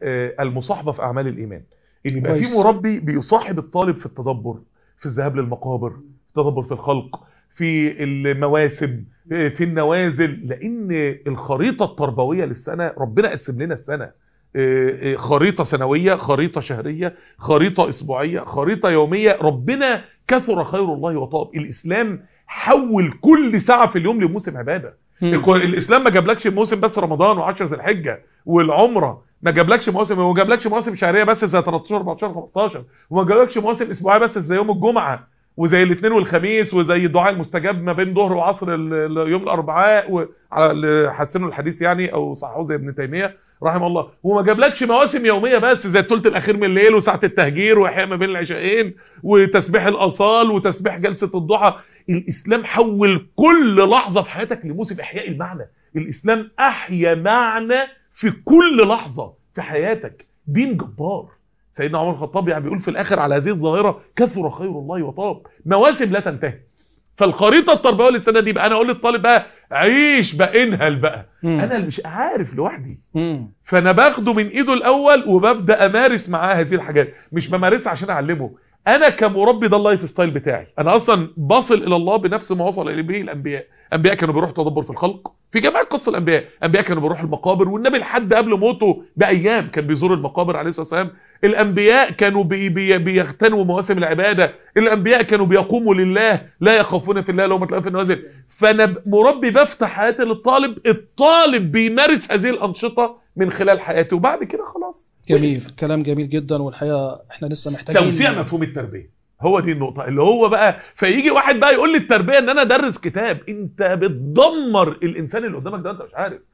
المصاحبة في أعمال الإيمان، إن يبقى في مربي بيصاحب الطالب في التدبر، في الذهاب للمقابر، في التدبر في الخلق، في المواسم، في النوازل. لأن الخريطة التربوية للسنة ربنا قسم لنا السنة خريطة سنوية، خريطة شهرية، خريطة أسبوعية، خريطة يومية. ربنا كثر خير الله وطاب. الإسلام حول كل ساعة في اليوم لموسم عبادة. الإسلام ما جابلكش موسم بس رمضان و10 ذي الحجة والعمرة، ما جابلكش مواسم، وما جابلكش مواسم شهرية بس زي 13 14 15، وما جابلكش مواسم اسبوعية بس زي يوم الجمعة وزي الاثنين والخميس وزي الدعاء المستجاب ما بين ظهر وعصر يوم الاربعاء، وعلى حسنوا الحديث يعني او صححوه زي ابن تيمية رحمه الله. وما جابلكش مواسم يومية بس زي الثلث الاخير من الليل وساعة التهجير واحياء ما بين العشاءين وتسبيح الاصال وتسبيح جلسة الضحى. الاسلام حول كل لحظة في حياتك لموسم احياء المعنى. الاسلام احيا معنى في كل لحظة في حياتك. دين جبار. سيدنا عمر الخطاب يعني بيقول في الاخر على هذه الظاهرة كثر خير الله وطاب. مواسم لا تنتهي. فالخريطة التربوية للسنة دي بقى انا اقول للطالب بقى عيش بقى، انهل بقى. انا اللي مش عارف لوحدي، فانا باخده من ايده الاول وببدأ امارس معاه هذه الحاجات. مش بمارسها عشان اعلمه. انا كمربي ده اللايف ستايل بتاعي. انا اصلا بصل الى الله بنفس ما وصل اليه به الانبياء. انبياء كانوا بيروحوا تدبر في الخلق في جميع قصص الانبياء. انبياء كانوا بيروحوا المقابر، والنبي لحد قبل موته بايام كان بيزور المقابر عليه الصلاه والسلام. الانبياء كانوا بيغتنموا مواسم العباده. الانبياء كانوا بيقوموا لله لا يخافون في الله لومة لائم في النوازل. فانا مربي بفتح حياتي للطالب، الطالب بيمارس هذه الانشطه من خلال حياته، وبعد كده خلاص. جميل، كلام جميل جدا. والحقيقه احنا لسه محتاجين توسيع مفهوم التربيه. هو دي النقطه اللي هو بقى فيجي واحد بقى يقول لي التربيه ان انا ادرس كتاب. انت بتدمر الانسان اللي قدامك ده، انت مش عارف.